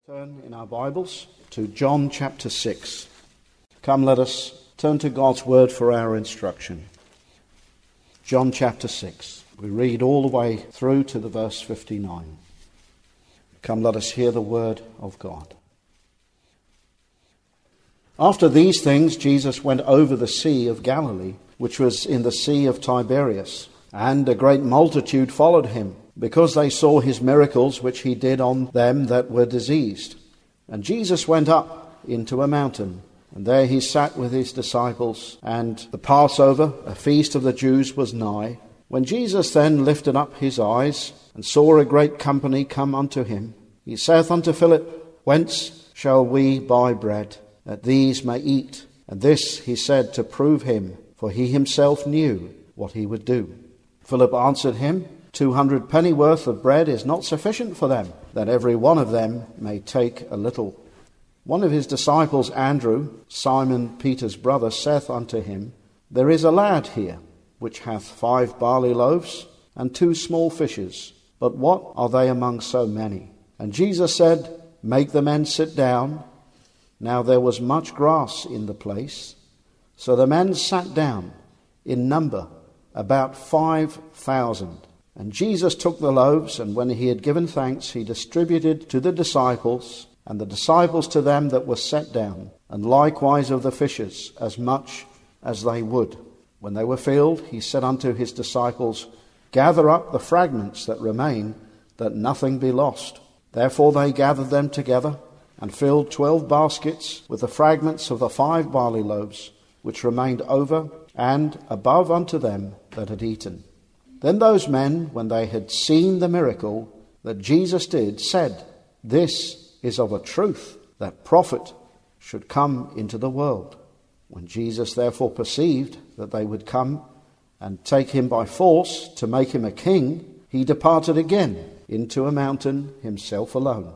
Turn in our Bibles to John chapter 6. Come, let us turn to God's word for our instruction. John chapter 6. We read all the way through to the verse 59. Come, let us hear the word of God. After these things, Jesus went over the Sea of Galilee, which was in the Sea of Tiberias, and a great multitude followed him, because they saw his miracles which he did on them that were diseased. And Jesus went up into a mountain, and there he sat with his disciples, and the Passover, a feast of the Jews, was nigh. When Jesus then lifted up his eyes, and saw a great company come unto him, he saith unto Philip, Whence shall we buy bread, that these may eat? And this he said to prove him, for he himself knew what he would do. Philip answered him, 200 pennyworth of bread is not sufficient for them, that every one of them may take a little. One of his disciples, Andrew, Simon Peter's brother, saith unto him, There is a lad here, which hath 5 barley loaves, and 2 small fishes, but what are they among so many? And Jesus said, Make the men sit down. Now there was much grass in the place. So the men sat down, in number, about 5,000. And Jesus took the loaves, and when he had given thanks, he distributed to the disciples, and the disciples to them that were set down, and likewise of the fishes, as much as they would. When they were filled, he said unto his disciples, Gather up the fragments that remain, that nothing be lost. Therefore they gathered them together, and filled 12 baskets with the fragments of the 5 barley loaves, which remained over and above unto them that had eaten. Then those men, when they had seen the miracle that Jesus did, said, This is of a truth, that prophet should come into the world. When Jesus therefore perceived that they would come and take him by force to make him a king, he departed again into a mountain himself alone.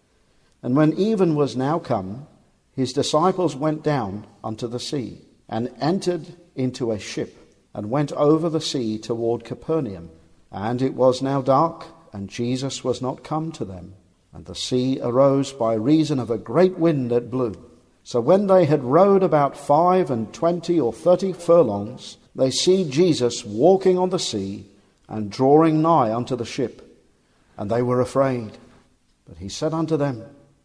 And when even was now come, his disciples went down unto the sea, and entered into a ship, and went over the sea toward Capernaum. And it was now dark, and Jesus was not come to them. And the sea arose by reason of a great wind that blew. So when they had rowed about 25 or 30 furlongs, they see Jesus walking on the sea, and drawing nigh unto the ship. And they were afraid. But he said unto them,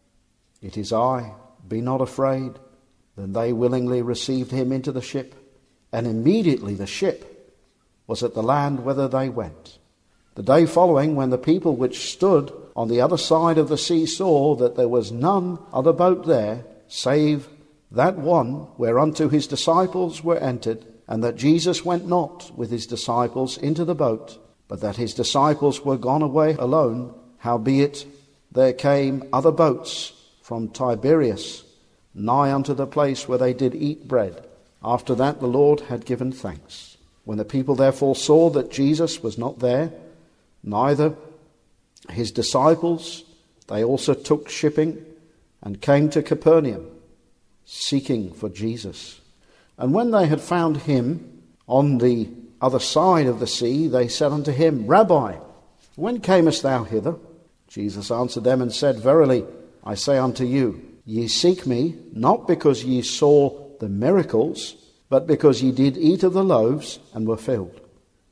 It is I, be not afraid. Then they willingly received him into the ship. And immediately the ship was at the land whither they went. The day following, when the people which stood on the other side of the sea saw that there was none other boat there, save that one whereunto his disciples were entered, and that Jesus went not with his disciples into the boat, but that his disciples were gone away alone, howbeit there came other boats from Tiberias, nigh unto the place where they did eat bread. After that the Lord had given thanks. When the people therefore saw that Jesus was not there, neither his disciples, they also took shipping, and came to Capernaum, seeking for Jesus. And when they had found him on the other side of the sea, they said unto him, Rabbi, when camest thou hither? Jesus answered them and said, Verily, I say unto you, ye seek me, not because ye saw the miracles, but because ye did eat of the loaves and were filled.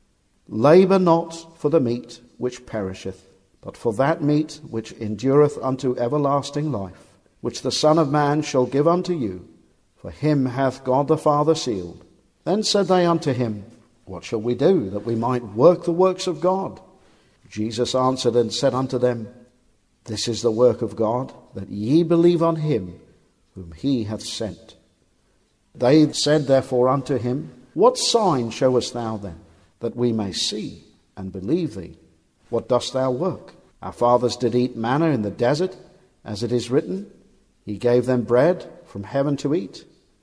Labour not for the meat which perisheth, but for that meat which endureth unto everlasting life, which the Son of Man shall give unto you, for him hath God the Father sealed. Then said they unto him, What shall we do, that we might work the works of God? Jesus answered and said unto them, This is the work of God, that ye believe on him whom he hath sent. They said therefore unto him, What sign showest thou then, that we may see and believe thee? What dost thou work? Our fathers did eat manna in the desert, as it is written, He gave them bread from heaven to eat.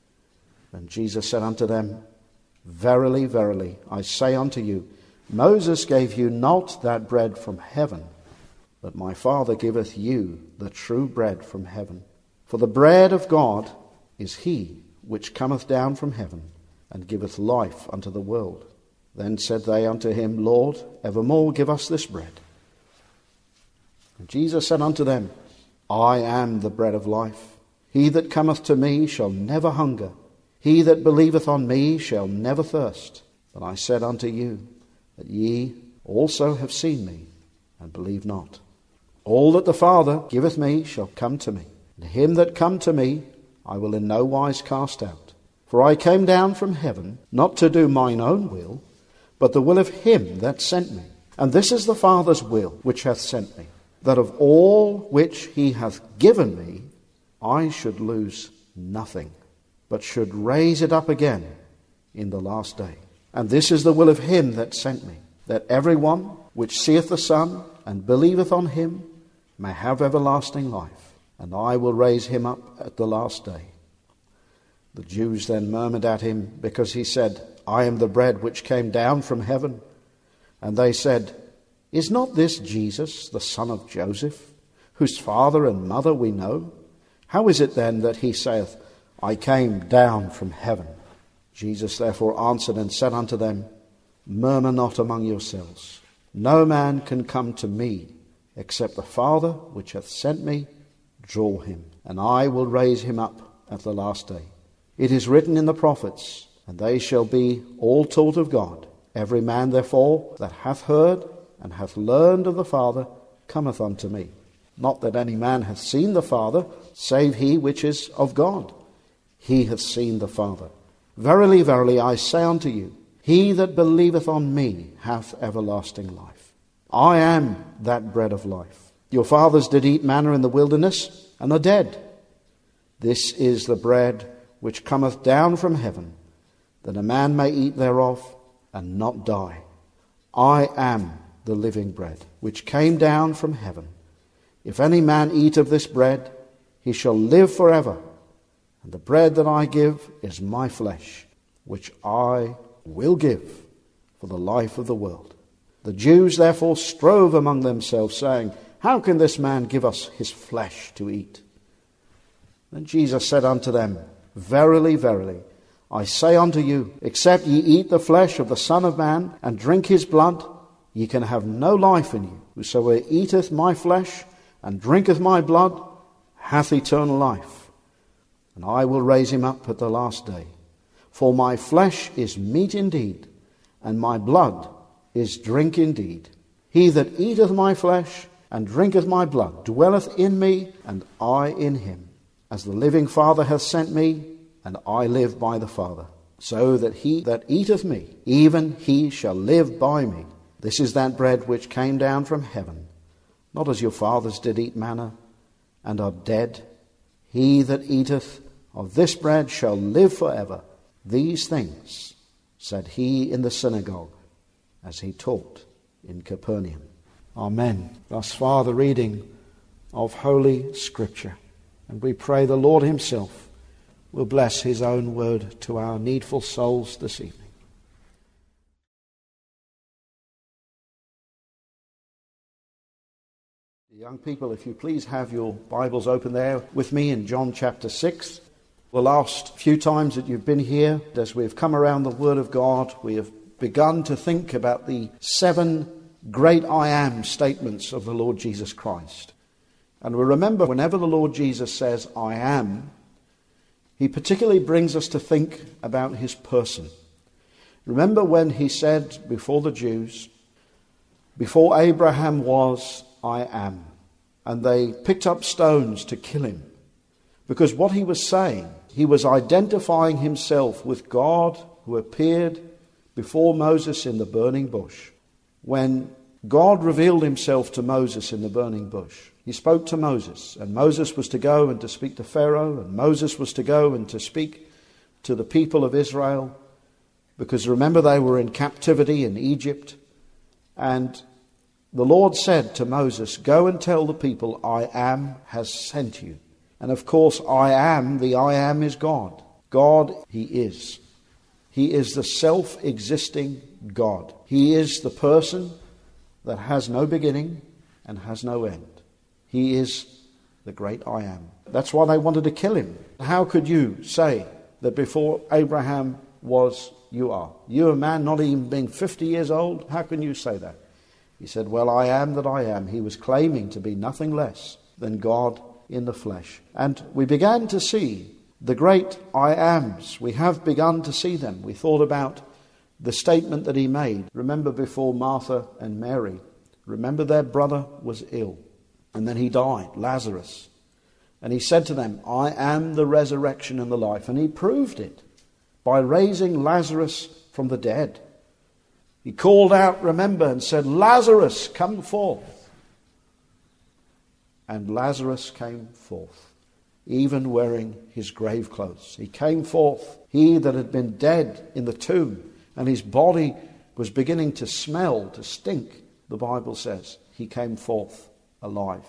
And Jesus said unto them, Verily, verily, I say unto you, Moses gave you not that bread from heaven, but my Father giveth you the true bread from heaven. For the bread of God is he which cometh down from heaven, and giveth life unto the world. Then said they unto him, Lord, evermore give us this bread. And Jesus said unto them, I am the bread of life. He that cometh to me shall never hunger. He that believeth on me shall never thirst. But I said unto you, that ye also have seen me, and believe not. All that the Father giveth me shall come to me, and him that come to me I will in no wise cast out. For I came down from heaven, not to do mine own will, but the will of him that sent me. And this is the Father's will which hath sent me, that of all which he hath given me I should lose nothing, but should raise it up again in the last day. And this is the will of him that sent me, that every one which seeth the Son and believeth on him may have everlasting life, and I will raise him up at the last day. The Jews then murmured at him, because he said, I am the bread which came down from heaven. And they said, Is not this Jesus, the son of Joseph, whose father and mother we know? How is it then that he saith, I came down from heaven? Jesus therefore answered and said unto them, Murmur not among yourselves. No man can come to me, except the Father which hath sent me draw him, and I will raise him up at the last day. It is written in the prophets, and they shall be all taught of God. Every man therefore that hath heard and hath learned of the Father cometh unto me. Not that any man hath seen the Father, save he which is of God. He hath seen the Father. Verily, verily, I say unto you, he that believeth on me hath everlasting life. I am that bread of life. Your fathers did eat manna in the wilderness, and are dead. This is the bread which cometh down from heaven, that a man may eat thereof, and not die. I am the living bread, which came down from heaven. If any man eat of this bread, he shall live forever. And the bread that I give is my flesh, which I will give for the life of the world. The Jews therefore strove among themselves, saying, How can this man give us his flesh to eat? Then Jesus said unto them, Verily, verily, I say unto you, except ye eat the flesh of the Son of Man, and drink his blood, ye can have no life in you. Whosoever eateth my flesh, and drinketh my blood, hath eternal life, and I will raise him up at the last day. For my flesh is meat indeed, and my blood is drink indeed. He that eateth my flesh and drinketh my blood dwelleth in me, and I in him. As the living Father hath sent me, and I live by the Father, so that he that eateth me, even he shall live by me. This is that bread which came down from heaven, not as your fathers did eat manna, and are dead. He that eateth of this bread shall live forever. These things said he in the synagogue, as he taught in Capernaum. Amen. Thus far the reading of Holy Scripture. And we pray the Lord himself will bless his own word to our needful souls this evening. Young people, if you please have your Bibles open there with me in John chapter 6. The last few times that you've been here, as we've come around the Word of God, we have begun to think about the 7 great I am statements of the Lord Jesus Christ. And we remember whenever the Lord Jesus says I am, he particularly brings us to think about his person. Remember when he said before the Jews, before Abraham was, I am. And they picked up stones to kill him. Because what he was saying, he was identifying himself with God who appeared before Moses in the burning bush. When God revealed himself to Moses in the burning bush, he spoke to Moses, and Moses was to go and to speak to Pharaoh, and Moses was to go and to speak to the people of Israel, because remember they were in captivity in Egypt. And the Lord said to Moses, go and tell the people, I am has sent you. And of course, I am, the I am is God. God, he is. He is the self-existing God. He is the person that has no beginning and has no end. He is the great I am. That's why they wanted to kill him. How could you say that before Abraham was, you are? You, a man not even being 50 years old, how can you say that? He said, well, I am that I am. He was claiming to be nothing less than God in the flesh. And we began to see the great I ams. We have begun to see them. We thought about the statement that he made. Remember, before Martha and Mary, remember their brother was ill, and then he died, Lazarus. And he said to them, I am the resurrection and the life. And he proved it by raising Lazarus from the dead. He called out, remember, and said, Lazarus, come forth. And Lazarus came forth, even wearing his grave clothes. He came forth, he that had been dead in the tomb, and his body was beginning to smell, to stink, the Bible says. He came forth alive.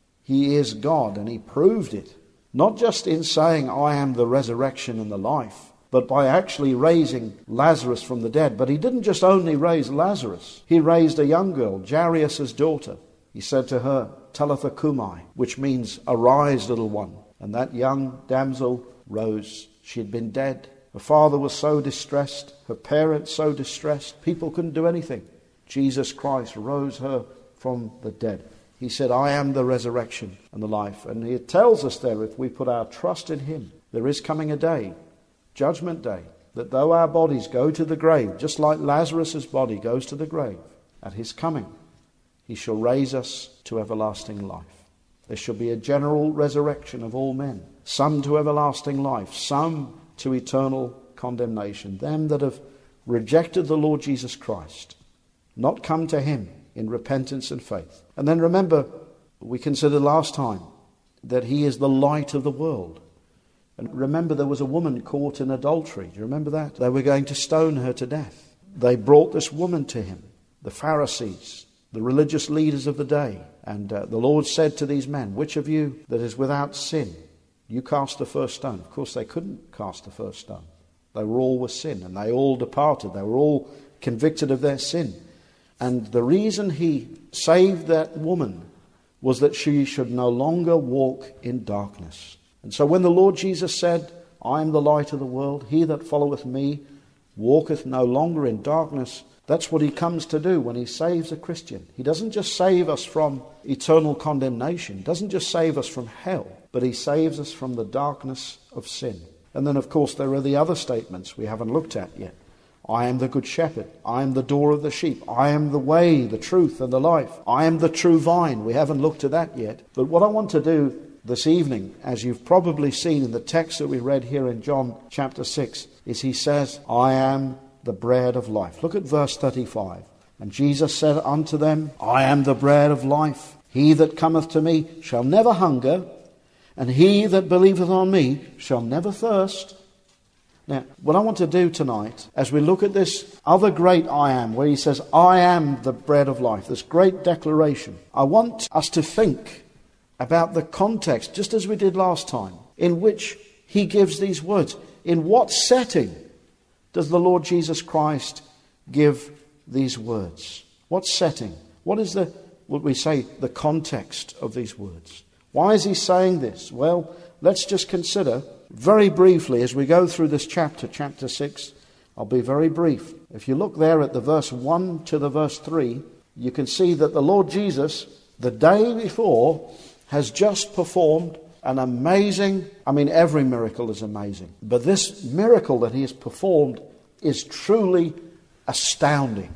He is God, and he proved it, not just in saying, I am the resurrection and the life, but by actually raising Lazarus from the dead. But he didn't just only raise Lazarus. He raised a young girl, Jairus' daughter. He said to her, Talitha cumi, which means, arise, little one. And that young damsel rose. She had been dead. Her father was so distressed, her parents so distressed, people couldn't do anything. Jesus Christ rose her from the dead. He said, I am the resurrection and the life. And he tells us there, if we put our trust in him, there is coming a day, Judgment Day, that though our bodies go to the grave, just like Lazarus' body goes to the grave, at his coming, he shall raise us to everlasting life. There shall be a general resurrection of all men, some to everlasting life, some to eternal condemnation. Them that have rejected the Lord Jesus Christ, not come to him in repentance and faith. And then remember, we considered last time that he is the light of the world. And remember, there was a woman caught in adultery. Do you remember that? They were going to stone her to death. They brought this woman to him, the Pharisees, the religious leaders of the day. And the Lord said to these men, which of you that is without sin, you cast the first stone. Of course, they couldn't cast the first stone. They were all with sin, and they all departed. They were all convicted of their sin. And the reason he saved that woman was that she should no longer walk in darkness. And so when the Lord Jesus said, I am the light of the world, he that followeth me walketh no longer in darkness, that's what he comes to do when he saves a Christian. He doesn't just save us from eternal condemnation, doesn't just save us from hell, but he saves us from the darkness of sin. And then, of course, there are the other statements we haven't looked at yet. I am the good shepherd. I am the door of the sheep. I am the way, the truth, and the life. I am the true vine. We haven't looked at that yet. But what I want to do this evening, as you've probably seen in the text that we read here in John chapter 6, is he says, I am the bread of life. Look at verse 35. And Jesus said unto them, I am the bread of life. He that cometh to me shall never hunger, and he that believeth on me shall never thirst. Now, what I want to do tonight, as we look at this other great I am, where he says, I am the bread of life, this great declaration, I want us to think about the context, just as we did last time, in which he gives these words. In what setting does the Lord Jesus Christ give these words? What setting? What is the context of these words? Why is he saying this? Well, let's just consider very briefly as we go through this chapter 6. I'll be very brief. If you look there at the verse 1 to the verse 3, you can see that the Lord Jesus, the day before, has just performed an amazing, every miracle is amazing, but this miracle that he has performed is truly astounding.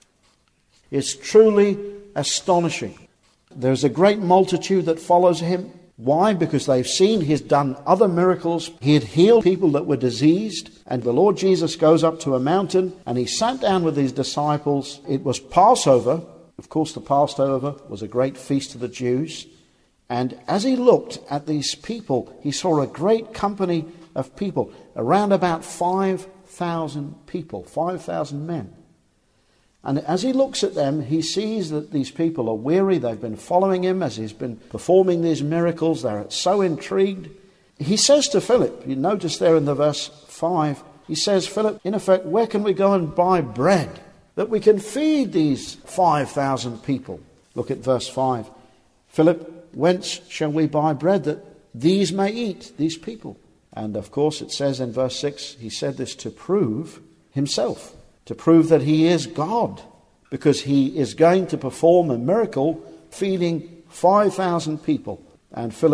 It's truly astonishing. There's a great multitude that follows him. Why? Because they've seen he's done other miracles. He had healed people that were diseased. And the Lord Jesus goes up to a mountain and he sat down with his disciples. It was Passover. Of course, the Passover was a great feast of the Jews. And as he looked at these people, he saw a great company of people, around about 5,000 people, 5,000 men. And as he looks at them, he sees that these people are weary. They've been following him as he's been performing these miracles. They're so intrigued. He says to Philip, you notice there in the verse 5, he says, Philip, in effect, where can we go and buy bread that we can feed these 5,000 people? Look at verse 5. Philip, whence shall we buy bread that these may eat, these people? And of course it says in verse 6, he said this to prove himself, to prove that he is God, because he is going to perform a miracle feeding 5,000 people. And Philip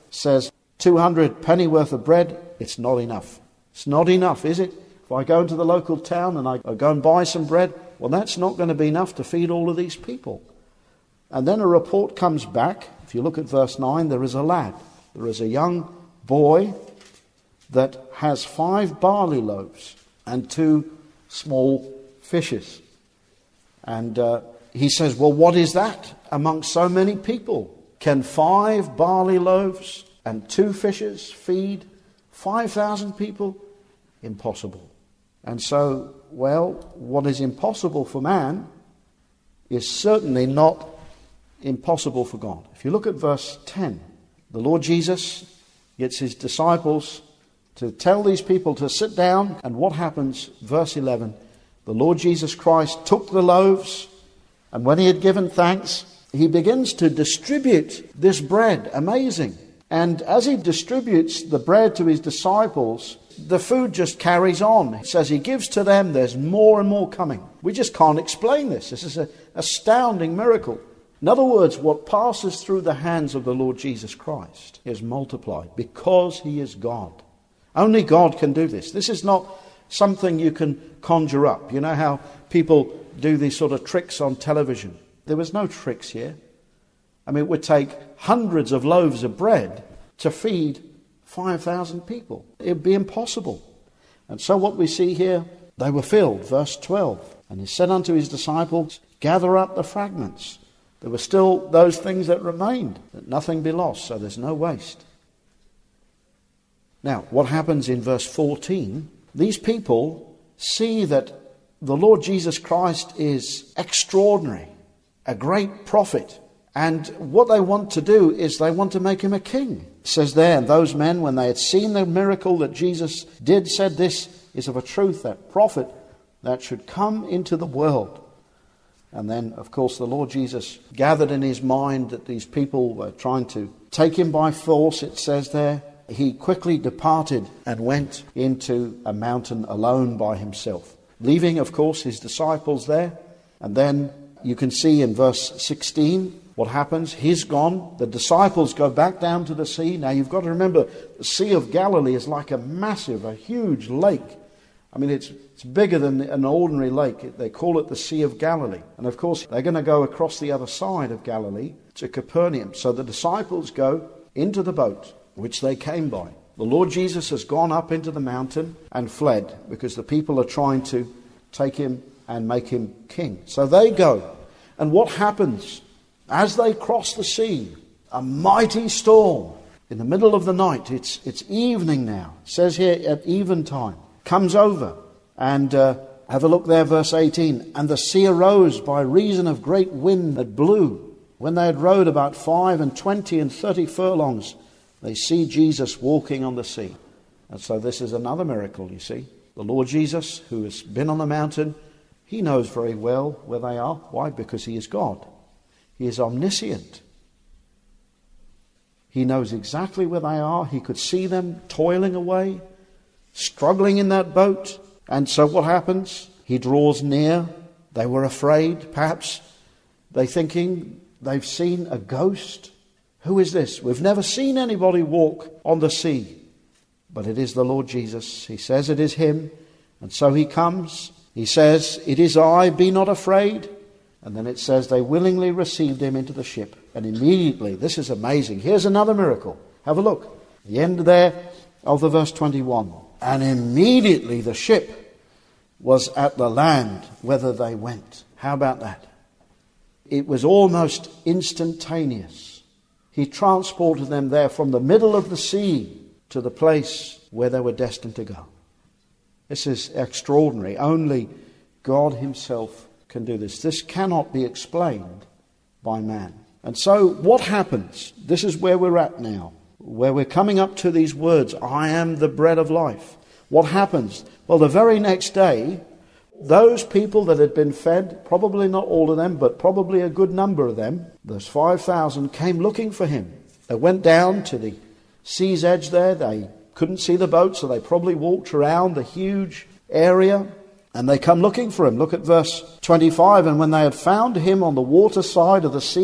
says 200 pennyworth of bread, it's not enough. It's not enough, is it? If I go into the local town and I go and buy some bread, well, that's not going to be enough to feed all of these people. And then a report comes back. If you look at verse 9, there is a lad. There is a young boy that has 5 barley loaves and 2 small fishes. And he says, well, what is that amongst so many people? Can 5 barley loaves and 2 fishes feed 5,000 people? Impossible. And so, well, what is impossible for man is certainly not impossible for God. If you look at verse 10, the Lord Jesus gets his disciples to tell these people to sit down, and what happens? Verse 11, the Lord Jesus Christ took the loaves, and when he had given thanks, he begins to distribute this bread. Amazing. And as he distributes the bread to his disciples, the food just carries on. It says he gives to them, there's more and more coming. We just can't explain this. This is an astounding miracle. In other words, what passes through the hands of the Lord Jesus Christ is multiplied because he is God. Only God can do this. This is not something you can conjure up. You know how people do these sort of tricks on television? There was no tricks here. I mean, it would take hundreds of loaves of bread to feed 5,000 people. It would be impossible. And so what we see here, they were filled. Verse 12. And he said unto his disciples, gather up the fragments. There were still those things that remained, that nothing be lost, so there's no waste. Now, what happens in verse 14? These people see that the Lord Jesus Christ is extraordinary, a great prophet. And what they want to do is they want to make him a king. It says there, and those men, when they had seen the miracle that Jesus did, said, this is of a truth, that prophet that should come into the world. And then, of course, the Lord Jesus gathered in his mind that these people were trying to take him by force, it says there. He quickly departed and went into a mountain alone by himself, leaving, of course, his disciples there. And then you can see in verse 16 what happens. He's gone. The disciples go back down to the sea. Now, you've got to remember, the Sea of Galilee is like a huge lake. I mean, it's bigger than an ordinary lake. They call it the Sea of Galilee. And of course, they're going to go across the other side of Galilee to Capernaum. So the disciples go into the boat, which they came by. The Lord Jesus has gone up into the mountain and fled because the people are trying to take him and make him king. So they go. And what happens? As they cross the sea, a mighty storm in the middle of the night. It's evening now. It says here at eventide. Comes over. And have a look there, verse 18. And the sea arose by reason of great wind that blew. When they had rowed about 5 20 and 30 furlongs, they see Jesus walking on the sea. And so this is another miracle, you see. The Lord Jesus, who has been on the mountain, he knows very well where they are. Why? Because he is God. He is omniscient. He knows exactly where they are. He could see them toiling away, struggling in that boat. And so what happens? He draws near. They were afraid. Perhaps they're thinking they've seen a ghost. Who is this? We've never seen anybody walk on the sea. But it is the Lord Jesus. He says it is him. And so he comes. He says, it is I, be not afraid. And then it says they willingly received him into the ship. And immediately, this is amazing. Here's another miracle. Have a look. The end there of the verse 21. And immediately the ship was at the land whither they went. How about that? It was almost instantaneous. He transported them there from the middle of the sea to the place where they were destined to go. This is extraordinary. Only God himself can do this. This cannot be explained by man. And so what happens? This is where we're at now, where we're coming up to these words, I am the bread of life. What happens? Well, the very next day, those people that had been fed, probably not all of them, but probably a good number of them, those 5,000, came looking for him. They went down to the sea's edge there. They couldn't see the boat, so they probably walked around the huge area, and they come looking for him. Look at verse 25. And when they had found him on the water side of the sea,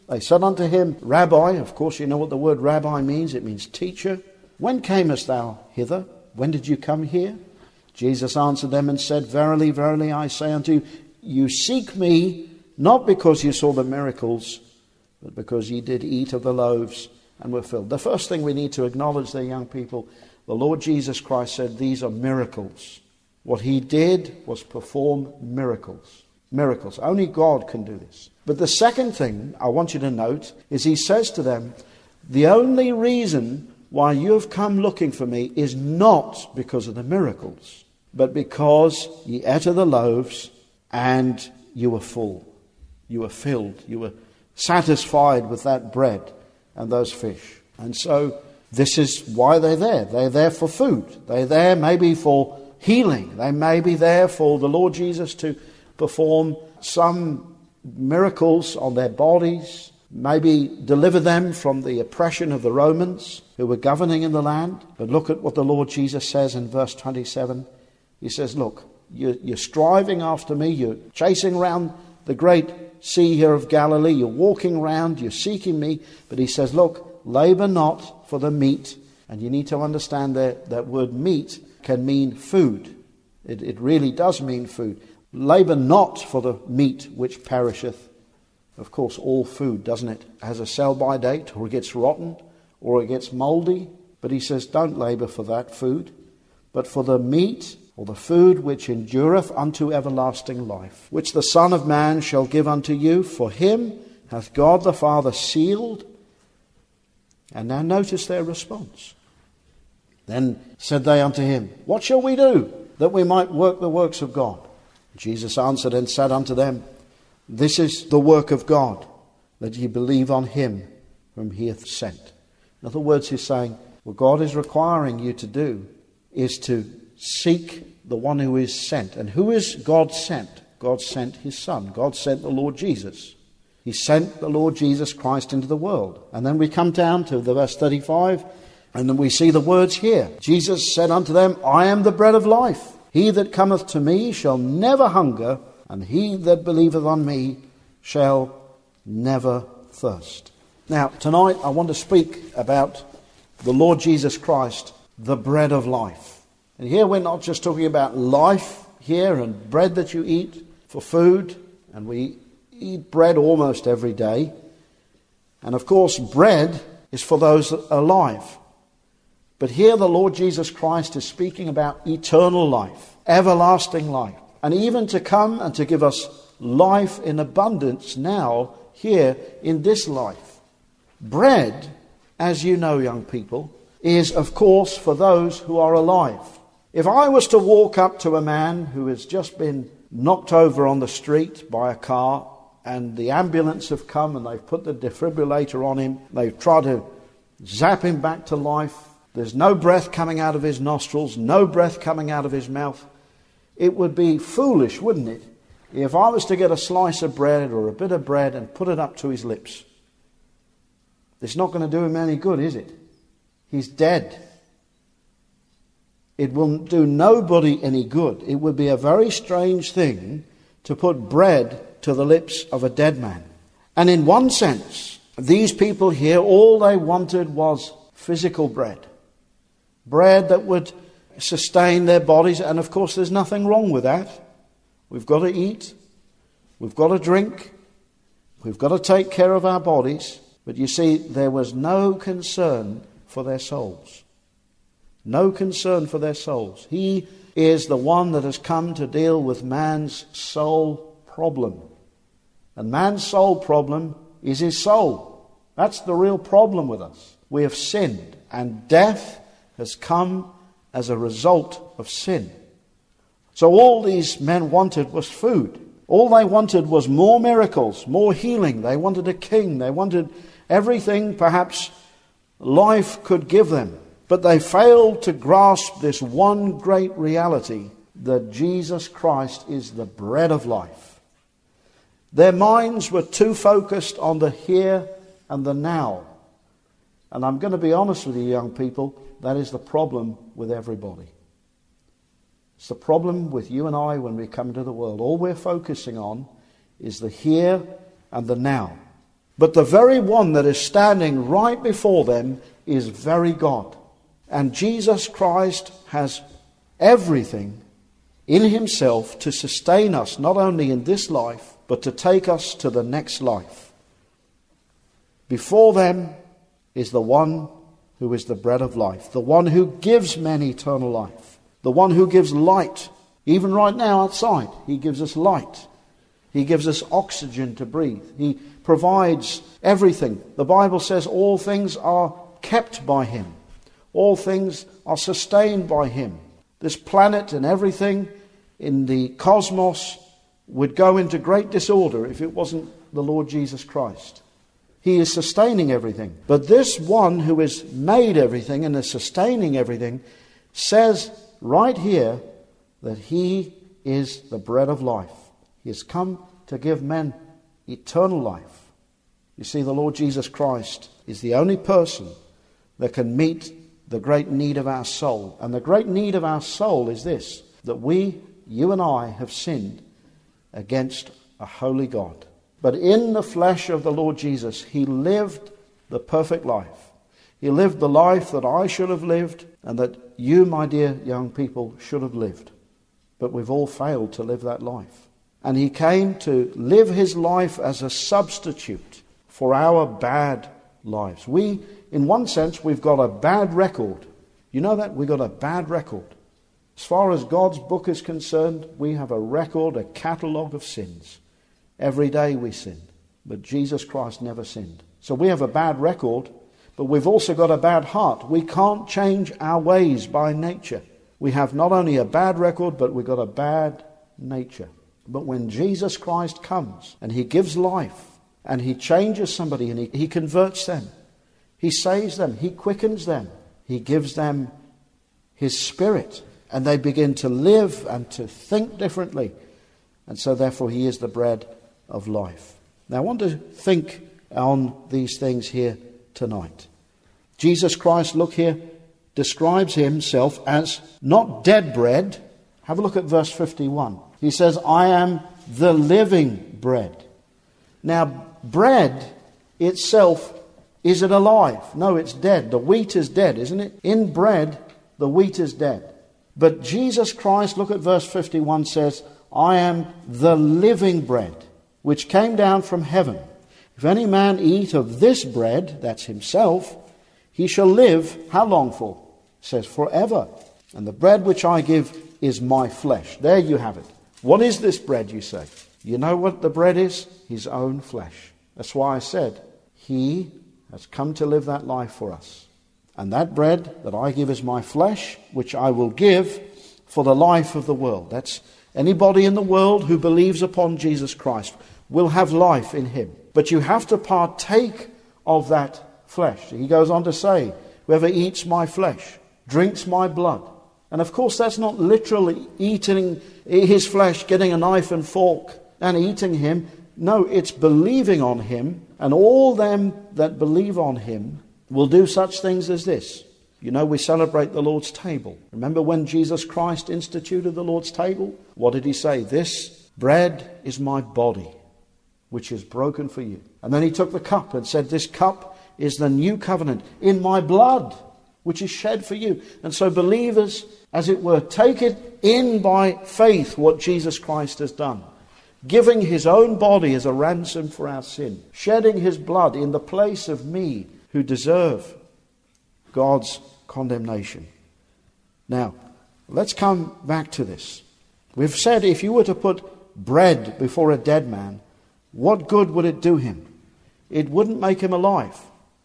They said unto him, Rabbi, of course you know what the word rabbi means. It means teacher. When camest thou hither? When did you come here? Jesus answered them and said, Verily, verily, I say unto you, you seek me not because you saw the miracles, but because ye did eat of the loaves and were filled. The first thing we need to acknowledge there, young people, the Lord Jesus Christ said these are miracles. What he did was perform miracles. Miracles. Only God can do this. But the second thing I want you to note is he says to them, the only reason why you have come looking for me is not because of the miracles, but because ye ate of the loaves and you were full. You were filled. You were satisfied with that bread and those fish. And so this is why they're there. They're there for food. They're there maybe for healing. They may be there for the Lord Jesus to perform some miracles on their bodies, maybe deliver them from the oppression of the Romans who were governing in the land. But look at what the Lord Jesus says in verse 27. He says, look, you're striving after me. You're chasing around the great sea here of Galilee. You're walking around. You're seeking me. But he says, look, labor not for the meat. And you need to understand that word meat can mean food. It really does mean food. Labor not for the meat which perisheth. Of course, all food, doesn't it, has a sell-by date, or it gets rotten, or it gets mouldy. But he says, don't labor for that food, but for the meat, or the food which endureth unto everlasting life, which the Son of Man shall give unto you. For him hath God the Father sealed. And now notice their response. Then said they unto him, What shall we do, that we might work the works of God? Jesus answered and said unto them, This is the work of God, that ye believe on him whom he hath sent. In other words, he's saying, what God is requiring you to do is to seek the one who is sent. And who is God sent? God sent his Son. God sent the Lord Jesus. He sent the Lord Jesus Christ into the world. And then we come down to the verse 35, and then we see the words here. Jesus said unto them, I am the bread of life. He that cometh to me shall never hunger, and he that believeth on me shall never thirst. Now, tonight I want to speak about the Lord Jesus Christ, the bread of life. And here we're not just talking about life here and bread that you eat for food, and we eat bread almost every day. And of course, bread is for those that are alive. But here the Lord Jesus Christ is speaking about eternal life, everlasting life, and even to come and to give us life in abundance now, here in this life. Bread, as you know, young people, is of course for those who are alive. If I was to walk up to a man who has just been knocked over on the street by a car, and the ambulance have come and they've put the defibrillator on him, they've tried to zap him back to life, there's no breath coming out of his nostrils, no breath coming out of his mouth, it would be foolish, wouldn't it, if I was to get a slice of bread or a bit of bread and put it up to his lips. It's not going to do him any good, is it? He's dead. It will do nobody any good. It would be a very strange thing to put bread to the lips of a dead man. And in one sense, these people here, all they wanted was physical bread. Bread that would sustain their bodies. And of course, there's nothing wrong with that. We've got to eat. We've got to drink. We've got to take care of our bodies. But you see, there was no concern for their souls. No concern for their souls. He is the one that has come to deal with man's soul problem. And man's soul problem is his soul. That's the real problem with us. We have sinned, and death has come as a result of sin. So all these men wanted was food. All they wanted was more miracles, more healing. They wanted a king. They wanted everything perhaps life could give them. But they failed to grasp this one great reality, that Jesus Christ is the bread of life. Their minds were too focused on the here and the now. And I'm going to be honest with you, young people, that is the problem with everybody. It's the problem with you and I when we come into the world. All we're focusing on is the here and the now. But the very one that is standing right before them is very God. And Jesus Christ has everything in himself to sustain us, not only in this life, but to take us to the next life. Before them is the one who is the bread of life, the one who gives men eternal life, the one who gives light. Even right now outside, he gives us light. He gives us oxygen to breathe. He provides everything. The Bible says all things are kept by him. All things are sustained by him. This planet and everything in the cosmos would go into great disorder if it wasn't the Lord Jesus Christ. He is sustaining everything. But this one who has made everything and is sustaining everything says right here that he is the bread of life. He has come to give men eternal life. You see, the Lord Jesus Christ is the only person that can meet the great need of our soul. And the great need of our soul is this, that we, you and I, have sinned against a holy God. But in the flesh of the Lord Jesus, he lived the perfect life. He lived the life that I should have lived and that you, my dear young people, should have lived. But we've all failed to live that life. And he came to live his life as a substitute for our bad lives. We, in one sense, we've got a bad record. You know that? We've got a bad record. As far as God's book is concerned, we have a record, a catalogue of sins. Every day we sin. But Jesus Christ never sinned. So we have a bad record, but we've also got a bad heart. We can't change our ways by nature. We have not only a bad record, but we've got a bad nature. But when Jesus Christ comes and he gives life and he changes somebody and he converts them, he saves them, he quickens them, he gives them his Spirit, and they begin to live and to think differently. And so therefore he is the bread of life. Now I want to think on these things here tonight. Jesus Christ, look here, describes himself as not dead bread. Have a look at verse 51. He says, I am the living bread. Now, bread itself, is it alive? No, it's dead. The wheat is dead, isn't it? In bread, the wheat is dead. But Jesus Christ, look at verse 51, says, I am the living bread, which came down from heaven. If any man eat of this bread, that's himself, he shall live, how long for? It says, forever. And the bread which I give is my flesh. There you have it. What is this bread, you say? You know what the bread is? His own flesh. That's why I said, he has come to live that life for us. And that bread that I give is my flesh, which I will give for the life of the world. That's anybody in the world who believes upon Jesus Christ will have life in him. But you have to partake of that flesh. He goes on to say, whoever eats my flesh, drinks my blood. And of course that's not literally eating his flesh, getting a knife and fork and eating him. No, it's believing on him, and all them that believe on him will do such things as this. You know, we celebrate the Lord's table. Remember when Jesus Christ instituted the Lord's table? What did he say? This bread is my body, which is broken for you. And then he took the cup and said, this cup is the new covenant in my blood, which is shed for you. And so believers, as it were, take it in by faith what Jesus Christ has done, giving his own body as a ransom for our sin, shedding his blood in the place of me who deserve God's condemnation. Now, let's come back to this. We've said if you were to put bread before a dead man, what good would it do him? It wouldn't make him alive.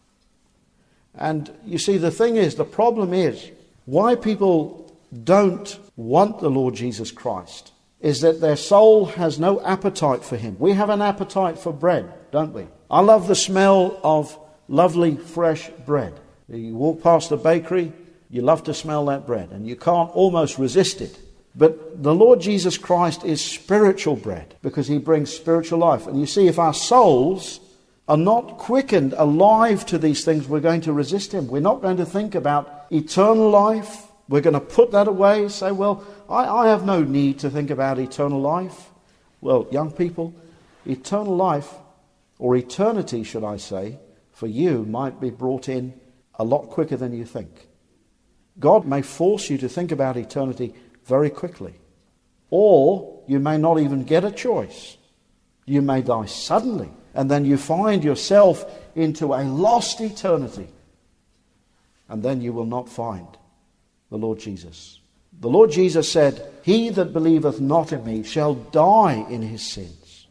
And you see, the problem is, why people don't want the Lord Jesus Christ is that their soul has no appetite for him. We have an appetite for bread, don't we? I love the smell of lovely fresh bread. You walk past the bakery, you love to smell that bread, and you can't almost resist it. But the Lord Jesus Christ is spiritual bread because he brings spiritual life. And you see, if our souls are not quickened, alive to these things, we're going to resist him. We're not going to think about eternal life. We're going to put that away, say, well, I have no need to think about eternal life. Well, young people, eternal life or eternity, should I say, for you might be brought in a lot quicker than you think. God may force you to think about eternity very quickly. Or you may not even get a choice. You may die suddenly, and then you find yourself into a lost eternity. And then you will not find the Lord Jesus. The Lord Jesus said, "He that believeth not in me shall die in his sins."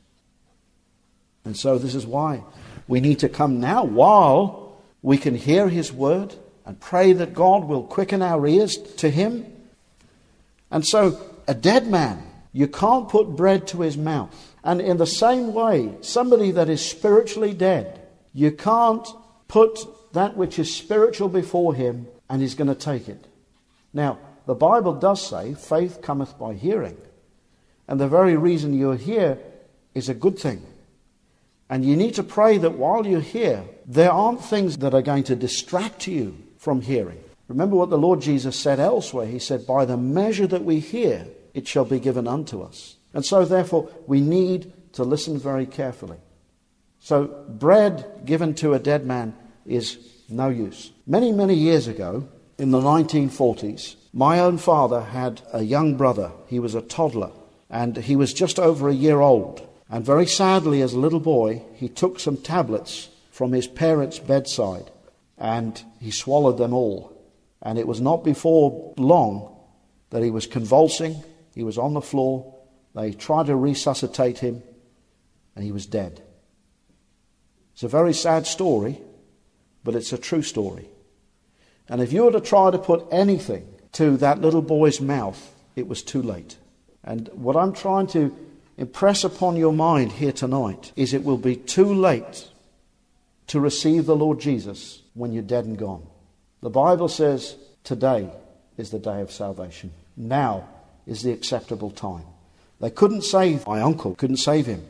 And so this is why we need to come now while we can hear his word and pray that God will quicken our ears to him. And so a dead man, you can't put bread to his mouth. And in the same way, somebody that is spiritually dead, you can't put that which is spiritual before him and he's going to take it. Now, the Bible does say, faith cometh by hearing. And the very reason you're here is a good thing. And you need to pray that while you're here, there aren't things that are going to distract you from hearing. Remember what the Lord Jesus said elsewhere. He said, by the measure that we hear, it shall be given unto us. And so therefore, we need to listen very carefully. So bread given to a dead man is no use. Many, many years ago, in the 1940s, my own father had a young brother. He was a toddler, and he was just over a year old. And very sadly, as a little boy, he took some tablets from his parents' bedside, and he swallowed them all. And it was not before long that he was convulsing. He was on the floor. They tried to resuscitate him, and he was dead. It's a very sad story, but it's a true story. And if you were to try to put anything to that little boy's mouth, it was too late. And what I'm trying to impress upon your mind here tonight is it will be too late to receive the Lord Jesus when you're dead and gone. The Bible says today is the day of salvation. Now is the acceptable time. They couldn't save my uncle, couldn't save him.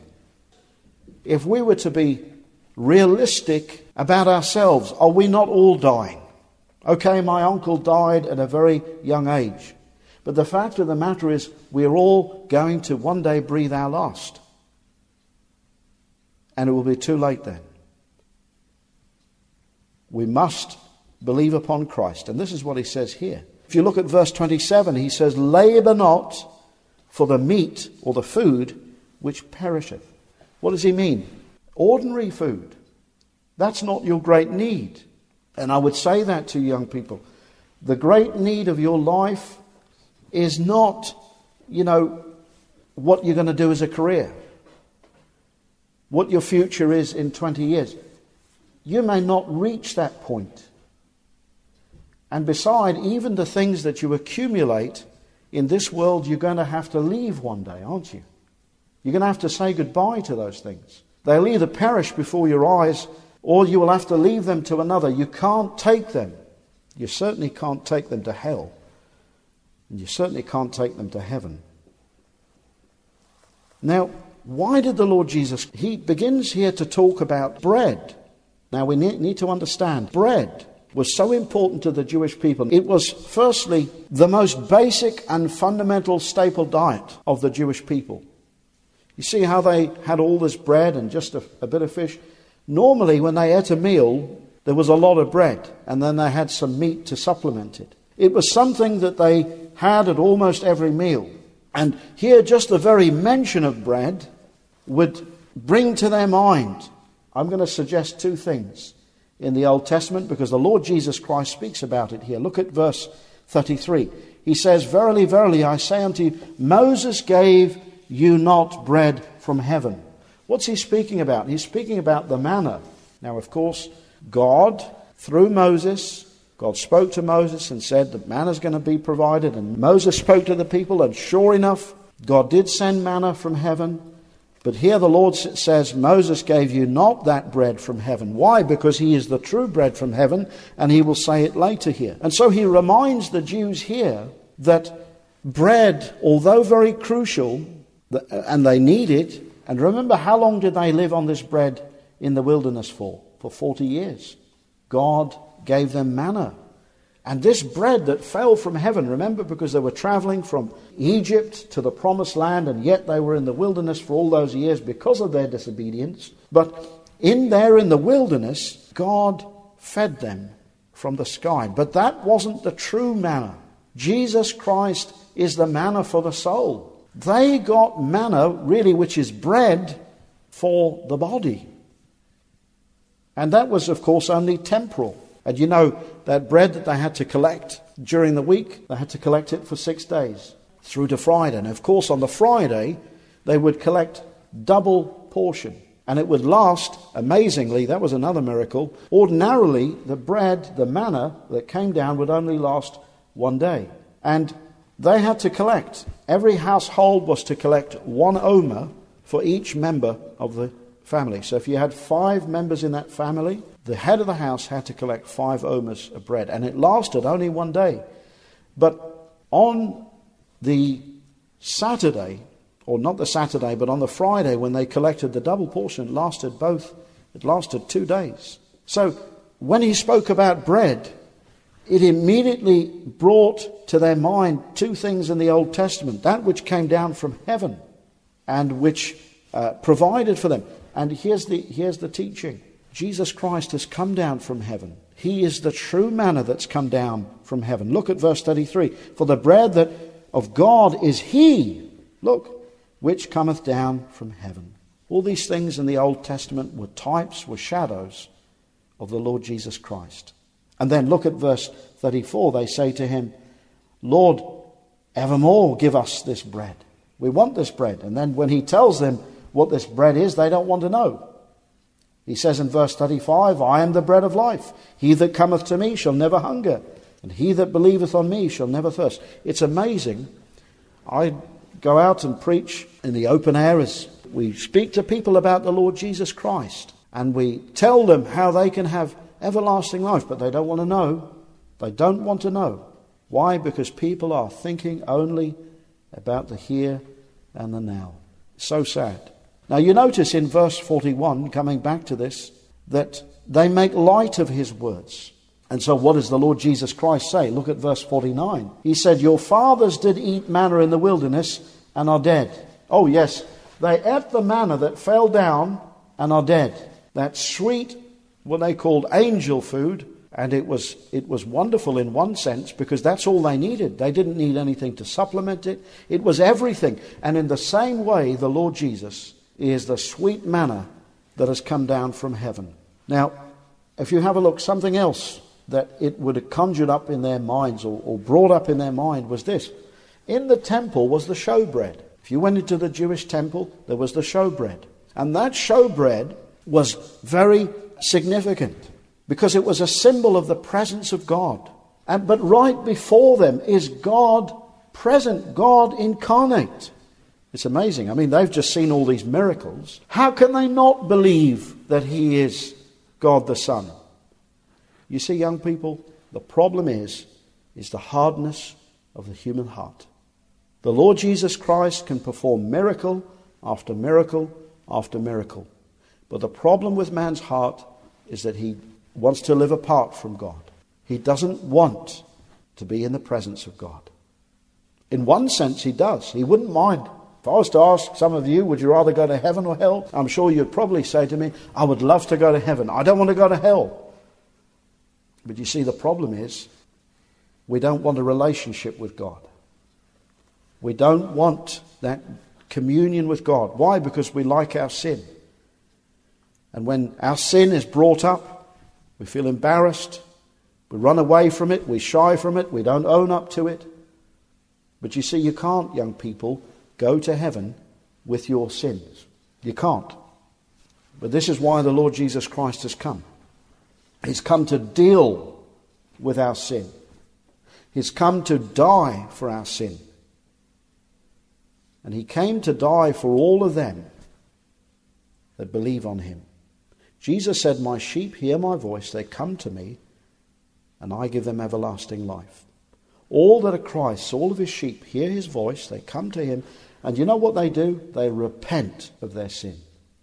If we were to be realistic about ourselves, are we not all dying? Okay, my uncle died at a very young age. But the fact of the matter is, we're all going to one day breathe our last. And it will be too late then. We must believe upon Christ. And this is what he says here. If you look at verse 27, he says, "Labour not for the meat or the food which perisheth." What does he mean? Ordinary food. That's not your great need. And I would say that to young people. The great need of your life is not, what you're going to do as a career. What your future is in 20 years. You may not reach that point. And beside, even the things that you accumulate in this world, you're going to have to leave one day, aren't you? You're going to have to say goodbye to those things. They'll either perish before your eyes, or you will have to leave them to another. You can't take them. You certainly can't take them to hell. And you certainly can't take them to heaven. Now, why did the Lord Jesus... He begins here to talk about bread. Now, we need to understand, bread was so important to the Jewish people. It was, firstly, the most basic and fundamental staple diet of the Jewish people. You see how they had all this bread and just a bit of fish? Normally, when they ate a meal, there was a lot of bread, and then they had some meat to supplement it. It was something that they had at almost every meal. And here, just the very mention of bread would bring to their mind, I'm going to suggest two things in the Old Testament, because the Lord Jesus Christ speaks about it here. Look at verse 33. He says, "Verily, verily, I say unto you, Moses gave you not bread from heaven." What's he speaking about? He's speaking about the manna. Now, of course, God, through Moses, God spoke to Moses and said that manna is going to be provided. And Moses spoke to the people, and sure enough, God did send manna from heaven. But here the Lord says, Moses gave you not that bread from heaven. Why? Because he is the true bread from heaven, and he will say it later here. And so he reminds the Jews here that bread, although very crucial, and they need it, and remember, how long did they live on this bread in the wilderness for? For 40 years. God gave them manna. And this bread that fell from heaven, remember, because they were traveling from Egypt to the promised land, and yet they were in the wilderness for all those years because of their disobedience. But in the wilderness, God fed them from the sky. But that wasn't the true manna. Jesus Christ is the manna for the soul. They got manna, really, which is bread for the body. And that was, of course, only temporal. And you know, that bread that they had to collect during the week, they had to collect it for 6 days, through to Friday. And of course, on the Friday, they would collect double portion. And it would last, amazingly, that was another miracle. Ordinarily, the bread, the manna that came down would only last 1 day. And they had to collect. Every household was to collect 1 omer for each member of the family. So if you had 5 members in that family, the head of the house had to collect 5 omers of bread. And it lasted only 1 day. But on the Saturday, or not the Saturday, but on the Friday when they collected the double portion, it lasted 2 days. So when he spoke about bread, it immediately brought to their mind 2 things in the Old Testament. That which came down from heaven and which provided for them. And here's the teaching. Jesus Christ has come down from heaven. He is the true manna that's come down from heaven. Look at verse 33. For the bread that of God is he, look, which cometh down from heaven. All these things in the Old Testament were types, were shadows of the Lord Jesus Christ. And then look at verse 34. They say to him, Lord, evermore give us this bread. We want this bread. And then when he tells them what this bread is, they don't want to know. He says in verse 35, I am the bread of life. He that cometh to me shall never hunger, and he that believeth on me shall never thirst. It's amazing. I go out and preach in the open air as we speak to people about the Lord Jesus Christ, and we tell them how they can have everlasting life, but they don't want to know. They don't want to know. Why? Because people are thinking only about the here and the now. So sad. Now you notice in verse 41, coming back to this, that they make light of his words. And so what does the Lord Jesus Christ say? Look at verse 49. He said, your fathers did eat manna in the wilderness and are dead. Oh yes, they ate the manna that fell down and are dead. That sweet, what they called angel food, and it was wonderful in one sense because that's all they needed. They didn't need anything to supplement it. It was everything. And in the same way, the Lord Jesus is the sweet manna that has come down from heaven. Now, if you have a look, something else that it would have conjured up in their minds or brought up in their mind was this. In the temple was the showbread. If you went into the Jewish temple, there was the showbread. And that showbread was very significant because it was a symbol of the presence of God. But right before them is God present, God incarnate. It's amazing. I mean, they've just seen all these miracles. How can they not believe that he is God the Son? You see, young people, the problem is the hardness of the human heart. The Lord Jesus Christ can perform miracle after miracle after miracle. But the problem with man's heart is that he wants to live apart from God. He doesn't want to be in the presence of God. In one sense, he does. He wouldn't mind. If I was to ask some of you, would you rather go to heaven or hell? I'm sure you'd probably say to me, I would love to go to heaven. I don't want to go to hell. But you see, the problem is, we don't want a relationship with God. We don't want that communion with God. Why? Because we like our sin. And when our sin is brought up, we feel embarrassed. We run away from it. We shy from it. We don't own up to it. But you see, you can't, young people, go to heaven with your sins. You can't. But this is why the Lord Jesus Christ has come. He's come to deal with our sin. He's come to die for our sin. And he came to die for all of them that believe on him. Jesus said, my sheep hear my voice, they come to me, and I give them everlasting life. All that are Christ's, all of his sheep hear his voice, they come to him, and you know what they do? They repent of their sin.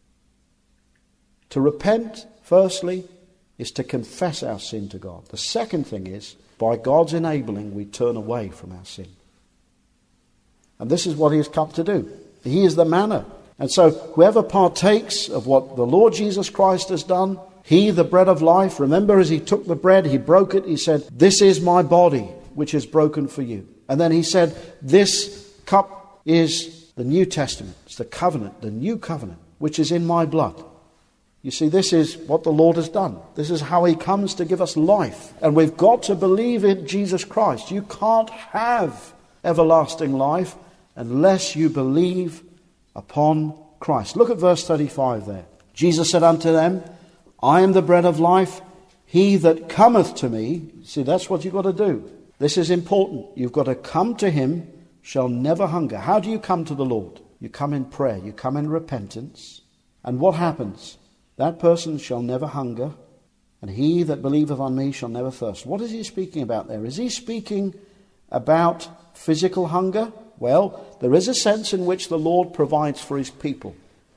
To repent, firstly, is to confess our sin to God. The second thing is, by God's enabling, we turn away from our sin. And this is what he has come to do. He is the manna. And so whoever partakes of what the Lord Jesus Christ has done, he, the bread of life, remember as he took the bread, he broke it, he said, "This is my body, which is broken for you." And then he said, "This cup is the New Testament, it's the covenant, the new covenant, which is in my blood." You see, this is what the Lord has done. This is how he comes to give us life. And we've got to believe in Jesus Christ. You can't have everlasting life unless you believe upon Christ. Look at verse 35 there. Jesus said unto them, "I am the bread of life. He that cometh to me," see, that's what you've got to do. This is important. You've got to come to him, shall never hunger. How do you come to the Lord? You come in prayer. You come in repentance. And what happens? That person shall never hunger, and he that believeth on me shall never thirst. What is he speaking about there? Is he speaking about physical hunger? Well, there is a sense in which the Lord provides for his people.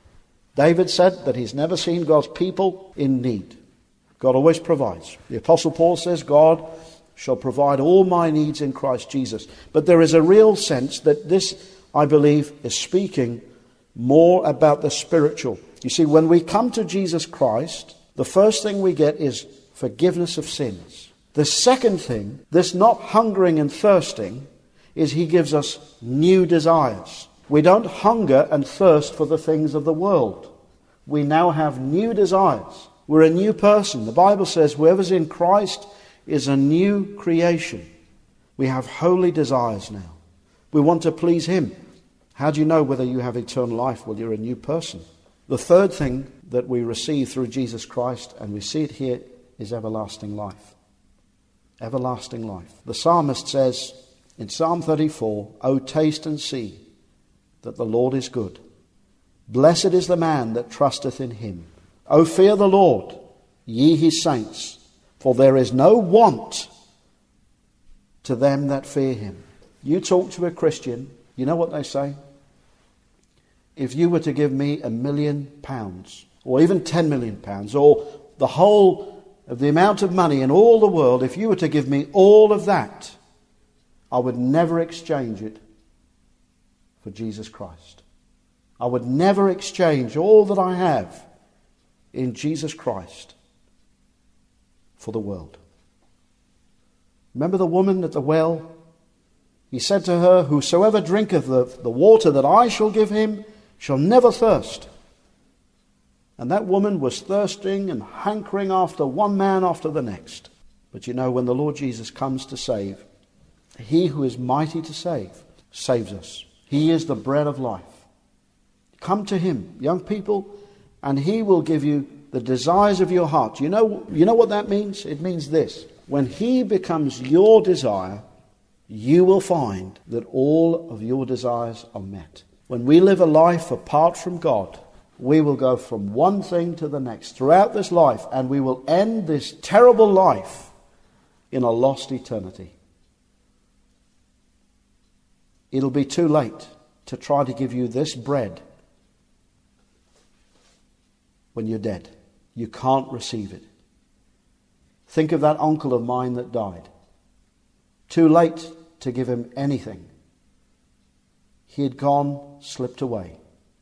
David said that he's never seen God's people in need. God always provides. The Apostle Paul says, "God shall provide all my needs in Christ Jesus." But there is a real sense that this, I believe, is speaking more about the spiritual. You see, when we come to Jesus Christ, the first thing we get is forgiveness of sins. The second thing, this not hungering and thirsting, is he gives us new desires. We don't hunger and thirst for the things of the world. We now have new desires. We're a new person. The Bible says whoever's in Christ is a new creation. We have holy desires now. We want to please him. How do you know whether you have eternal life? Well, you're a new person. The third thing that we receive through Jesus Christ, and we see it here, is everlasting life. Everlasting life. The psalmist says in Psalm 34, "O taste and see that the Lord is good. Blessed is the man that trusteth in him. O fear the Lord, ye his saints, for there is no want to them that fear him." You talk to a Christian, you know what they say? If you were to give me £1 million, or even £10 million, or the whole of the amount of money in all the world, if you were to give me all of that, I would never exchange it for Jesus Christ. I would never exchange all that I have in Jesus Christ for the world. Remember the woman at the well? He said to her, "Whosoever drinketh the water that I shall give him shall never thirst." And that woman was thirsting and hankering after one man after the next. But you know, when the Lord Jesus comes to save, he who is mighty to save, saves us. He is the bread of life. Come to him, young people, and he will give you the desires of your heart. You know what that means? It means this. When he becomes your desire, you will find that all of your desires are met. When we live a life apart from God, we will go from one thing to the next throughout this life, and we will end this terrible life in a lost eternity. It'll be too late to try to give you this bread when you're dead. You can't receive it. Think of that uncle of mine that died. Too late to give him anything. He had gone, slipped away.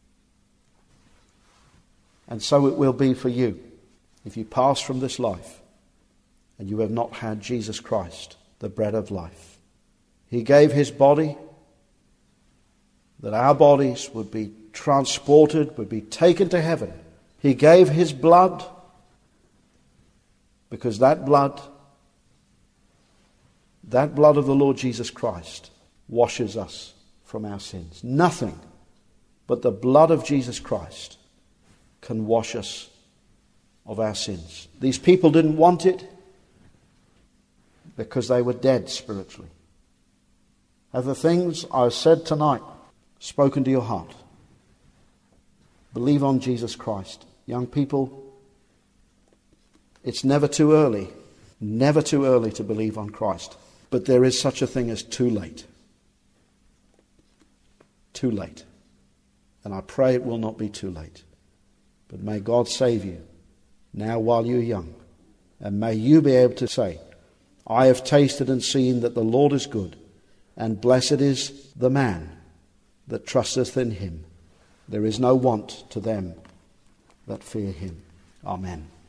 And so it will be for you if you pass from this life and you have not had Jesus Christ, the bread of life. He gave his body that our bodies would be transported, would be taken to heaven. He gave his blood because that blood of the Lord Jesus Christ washes us from our sins. Nothing but the blood of Jesus Christ can wash us of our sins. These people didn't want it because they were dead spiritually. Have the things I've said tonight spoken to your heart? Believe on Jesus Christ. Young people, it's never too early to believe on Christ. But there is such a thing as too late. Too late. And I pray it will not be too late. But may God save you now while you're young. And may you be able to say, I have tasted and seen that the Lord is good, and blessed is the man that trusteth in him. There is no want to them that fear him. Amen.